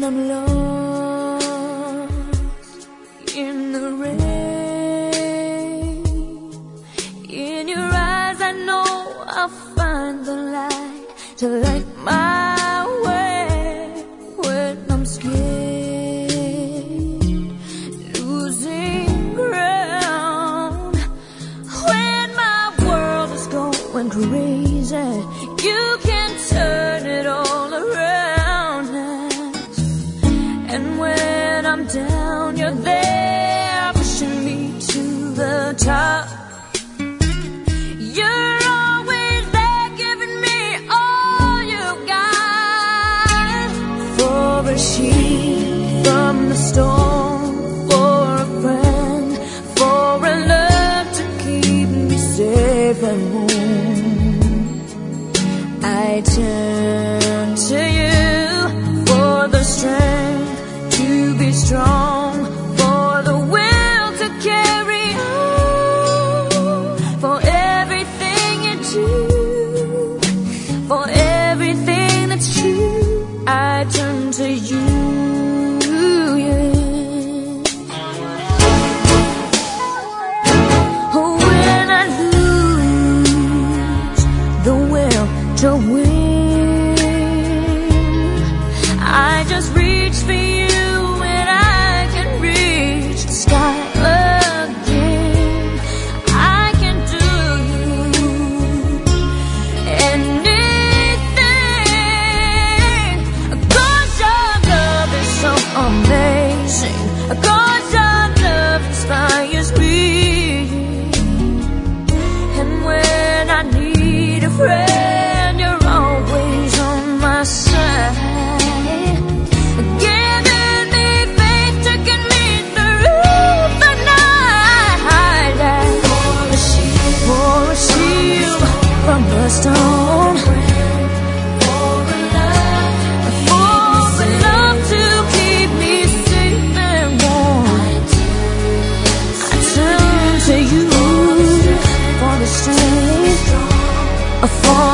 when I'm lost in the rain. In your eyes I know I'll find the light to light my way when I'm scared, losing ground. When my world is going crazy, you can turn it all around. And when I'm down, you're there pushing me to the top. You're always there giving me all you got. For a sheep from the storm, for a friend, for a love to keep me safe and warm, I turn to you for the strength to be strong, for the will to carry on, for everything you do, for everything that's true, I turn to you, yeah. Oh, when I lose the will to win, I just reach for you and I can reach the sky again. I can do anything, 'cause your love is so amazing, 'cause your love inspires me. And when I need a friend, you're always on my side, giving me faith to get me through the night. For a shield from the storm, for a love to keep me safe and warm, I turn to you for the strength, for